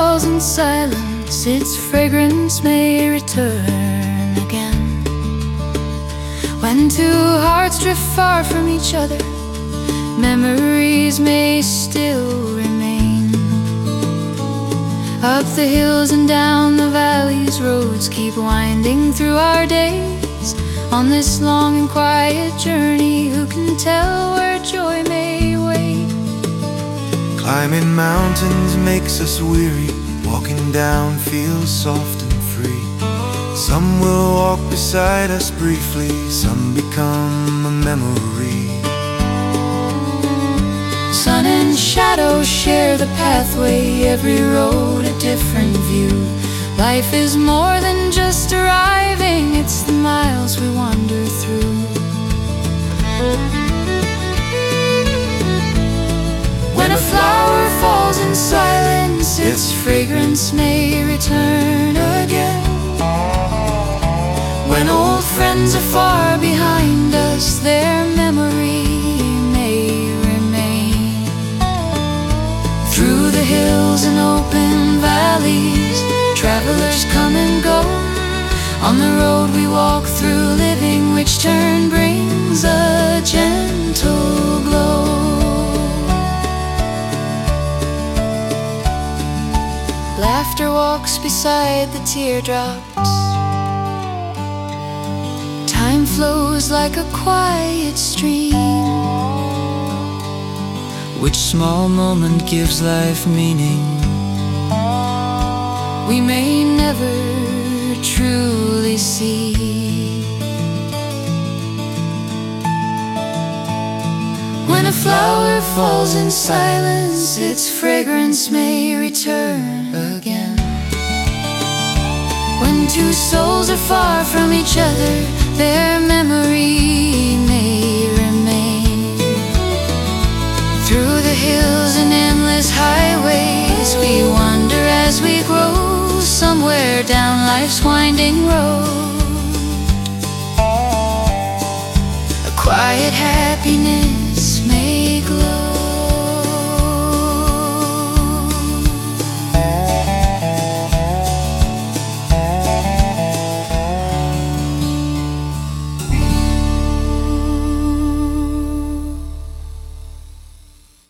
falls in silence, its fragrance may return again. When two hearts drift far from each other, memories may still remain. Up the hills and down the valleys, roads keep winding through our days. On this long and quiet journey, who can tell where joy may wait? Climbing mountains makes us weary, walking down feels soft and free. Some will walk beside us briefly, some become a memory. Sun and shadow share the pathway, every road a different view. Life is more than just arriving, it's the miles we wander through. When a flower falls in silence, its fragrance may return again. When old friends are far behind us, their memory may remain. Through the hills and open valleys, travelers come and go. On the road we walk through, living which turn brings a gentle glow. Laughter walks beside the teardrops. Time flows like a quiet stream. Which small moment gives life meaning? We may never truly see. When a flower falls in silence, its fragrance may return again. When two souls are far from each other, their memory may remain. Through the hills and endless highways, we wander as we grow, somewhere down life's winding road. A quiet happiness